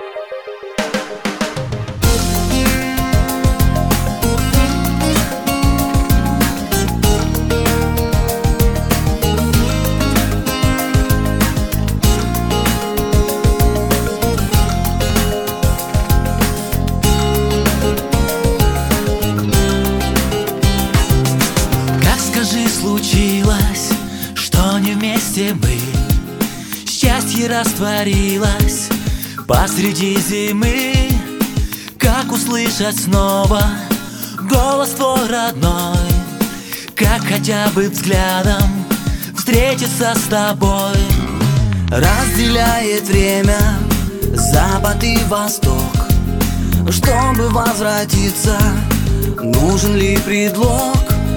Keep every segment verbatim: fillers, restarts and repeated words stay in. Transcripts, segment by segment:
Случилось, что не вместе мы. Счастье растворилось посреди зимы. Как услышать снова голос твой родной? Как хотя бы взглядом встретиться с тобой? Разделяет время запад и восток. Чтобы возвратиться, нужен ли предлог?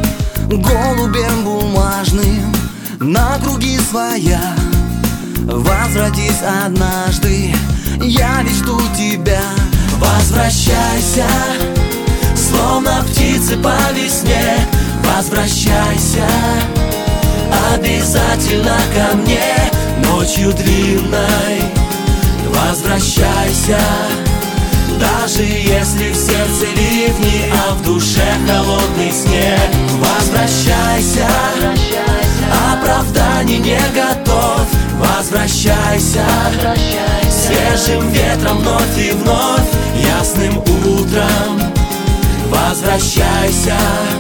Голубем бумажным на круги своя возвратись однажды, я ведь жду тебя. Возвращайся, словно птицы по весне. Возвращайся, обязательно ко мне ночью длинной. Возвращайся, даже если в сердце ливни, а в душе холодный снег. Возвращайся, оправданий не готов. Возвращайся, свежим ветром вновь и вновь, ясным утром. Возвращайся,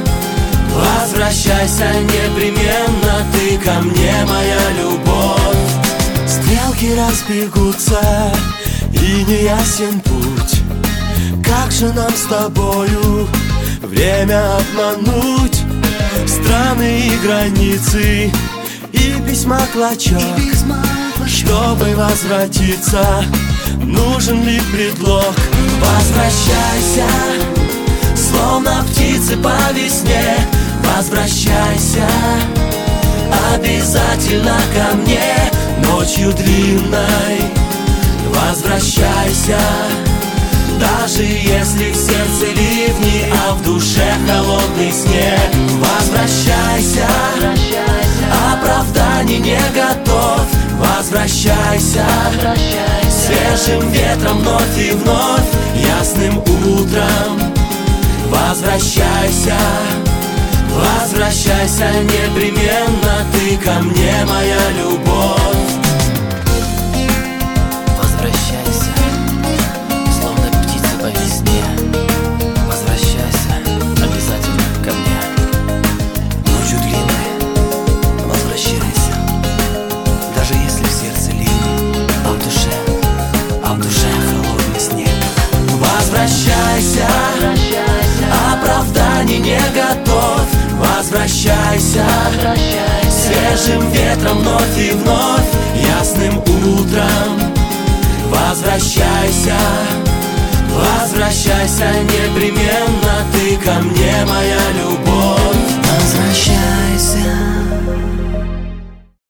возвращайся непременно, ты ко мне, моя любовь. Стрелки разбегутся, и не ясен путь. Как же нам с тобою время обмануть? Страны и границы, и письма клочок. Чтобы возвратиться, нужен ли предлог? Возвращайся, словно птицы по весне. Возвращайся, обязательно ко мне ночью длинной. Возвращайся, даже если в сердце ливни, а в душе холодный снег. Возвращайся, оправданий не готов. Возвращайся, свежим ветром вновь и вновь, ясным утром. Возвращайся, возвращайся непременно, ты ко мне, моя любовь. Возвращайся, словно птица по весне. Возвращайся, обязательно ко мне ночью длинной. Возвращайся, даже если в сердце ливень, а в душе, а в душе холодный снег. Возвращайся, оправданий не готов. Возвращайся, свежим ветром вновь и вновь, ясным утром. Возвращайся, возвращайся непременно, ты ко мне, моя